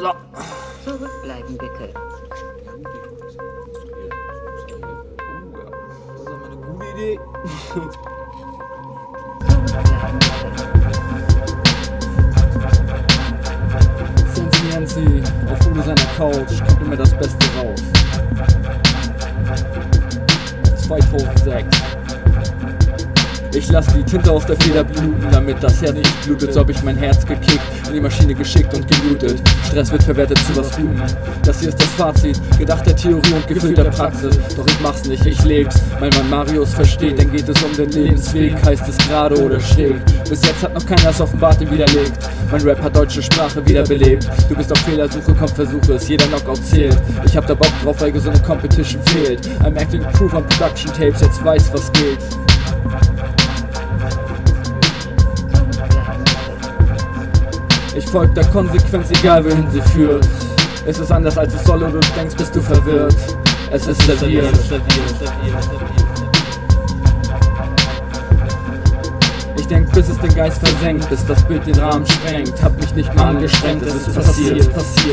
So. Zurückbleiben bitte. Das ist aber eine gute Idee. Zurückbleiben bitte. Sensi auf Udo seiner Couch kommt immer das Beste raus. 2006. Ich lass die Tinte aus der Feder bluten, damit das Herz nicht blutet. So hab ich mein Herz gekickt, in die Maschine geschickt und gelootet. Stress wird verwertet zu was Gutem. Das hier ist das Fazit, gedachter Theorie und gefühlter Praxis. Doch ich mach's nicht, ich leb's. Mein Mann Marius versteht, dann geht es um den Lebensweg. Heißt es gerade oder schräg? Bis jetzt hat noch keiner das Offenbarte widerlegt. Mein Rap hat deutsche Sprache wiederbelebt. Du bist auf Fehlersuche, komm versuche es, jeder Knockout zählt. Ich hab da Bock drauf, weil gesunde Competition fehlt. I'm acting proof on production tapes, jetzt weiß was geht. Ich folg der Konsequenz, egal wohin sie führt. Es ist anders als es soll und du denkst, bist du verwirrt. Es ist serviert. Ich denk, bis es den Geist versenkt, bis das Bild den Rahmen sprengt. Hab mich nicht mal angestrengt, es ist passiert.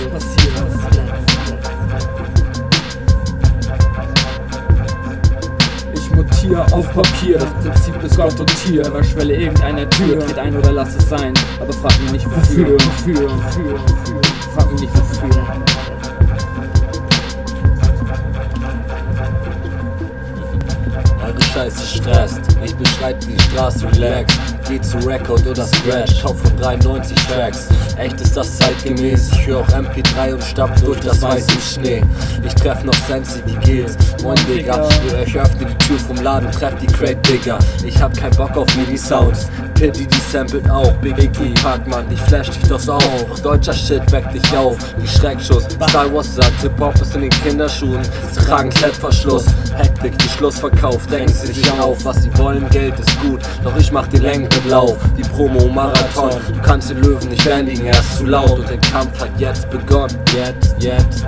Ich mutiere auf Papier, das Prinzip ist Gott und Tier. Überschwelle irgendeiner Tür, geht ein oder lass es sein. Aber frag mich nicht wofür. Frag mich nicht wofür. Eure Scheiße stresst, ich beschreib die Straße relaxed. Geh zu Record oder Scratch, kauf von 93 Tracks. Echt ist das zeitgemäß, ich höre auch MP3 und stapf durch das weiße Schnee. Ich treff noch Sensi, wie geht's? Moin Digga, ich öffne die Tür vom Laden, treff die Crate Digger. Ich hab kein Bock auf MIDI-Sounds, Piddy die samplet auch. Biggie, Parkmann, ich flash dich doch auch. Deutscher Shit weckt dich auf, wie Schreckschuss. Star Wars sagt, Hip-Hop ist in den Kinderschuhen. Sie tragen Klettverschluss, Hektik, die Schlussverkauf. Denken sie sich auf, was sie wollen, Geld ist gut. Doch ich mach die Längen mit Lauf, die Promo-Marathon. Du kannst den Löwen nicht bändigen, er ist zu laut. Und der Kampf hat jetzt begonnen. Jetzt.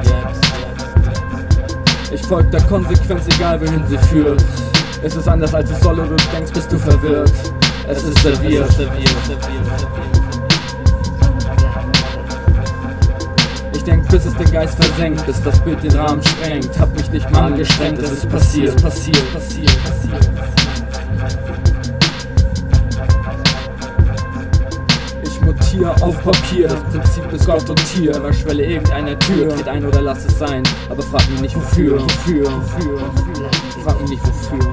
Ich folg der Konsequenz, egal wohin sie führt. Es ist anders als es soll und du denkst, bist du verwirrt. Es ist serviert. Ich denk, bis es den Geist versenkt, bis das Bild den Rahmen sprengt. Hab mich nicht mal angestrengt, es ist passiert. Ich mutiere auf Papier, das Prinzip ist Gott und Tier. Überschwelle irgendeiner Tür, geht ein oder lass es sein. Aber frag mich nicht wofür. Frag mich nicht wofür.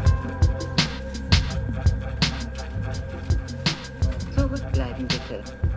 Zurückbleiben bitte.